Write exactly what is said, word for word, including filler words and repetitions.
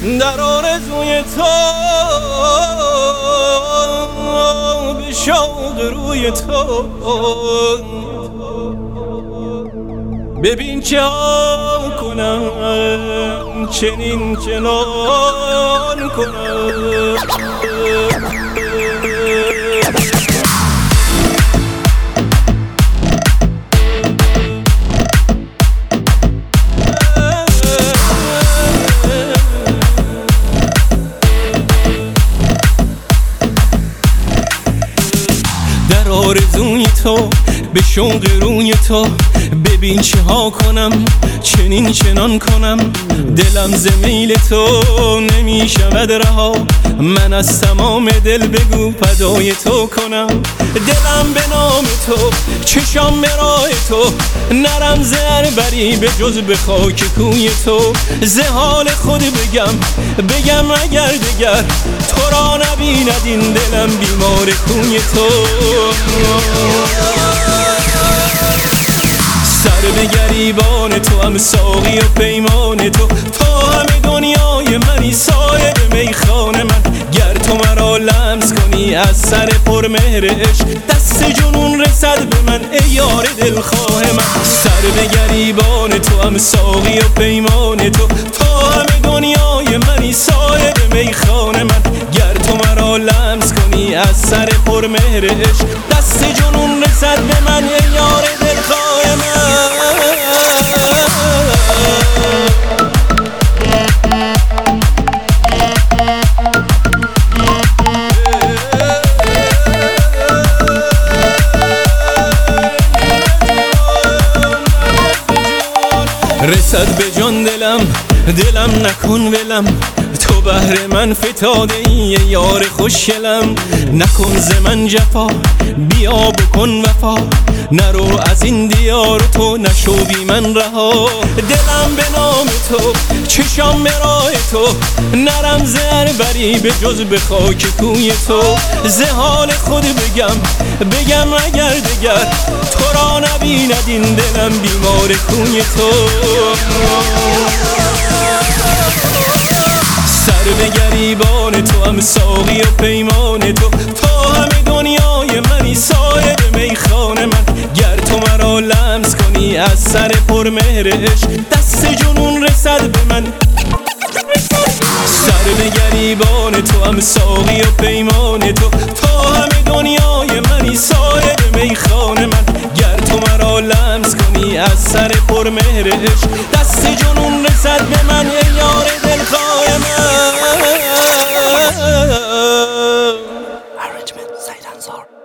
در آرزوی تو به شوق روی تو ببین چه ها کنم چنین چنان کنم در آرزوی تو به شوق روی تو ببین چه ها کنم چنین چنان کنم دلم ز میل تو نمی شود رها من از تمام دل بگو فدای تو کنم دلم به نام تو چشام به راه تو نرم زر بری به جز به خاک کوی تو ز حال خود بگم بگم اگر دگر تو را نبیند این دلم بیمار کوی تو سر به گریبان تو هم ساقی و پیمان تو تا همه دنیای منی صاحب میخانه من گر تو مرا لمس کنی از سر پرمهر عشق دست جنون رسد به من ای یار دلخواه من سر به گریبان تو هم ساقی و پیمان تو تا همه دنیای منی صاحب میخانه من گر تو مرا لمس کنی از سر پرمهر عشق دست جنون رسد به من ای یار دلخواه من رسد به جان دلم دلم نکن ولم تو بهر من فتاده ای یار خوشگلم نکن ز من جفا بیا بکن وفا نرو از این دیار تو نشو بی من رها دلم به نام تو چشام به راه تو نرم زر بری به جز به خاک کوی تو ز حال خود بگم بگم اگر دگر تو را نبیند این دلم بیمار کوی تو سر به گریبان تو هم ساقی و پیمان تو تا همه دنیای منی صاحب میخانه من گر تو مرا لمس کنی از سر پرمهر عشق دست جنون رسد به من سر به گریبان تو هم ساقی و پیمان تو تا همه دنیای منی صاحب میخانه من گر تو مرا لمس کنی از سر پرمهر عشق دست جنون رسد به من ای یار دلخواه من. Arrangement, Said Ansar.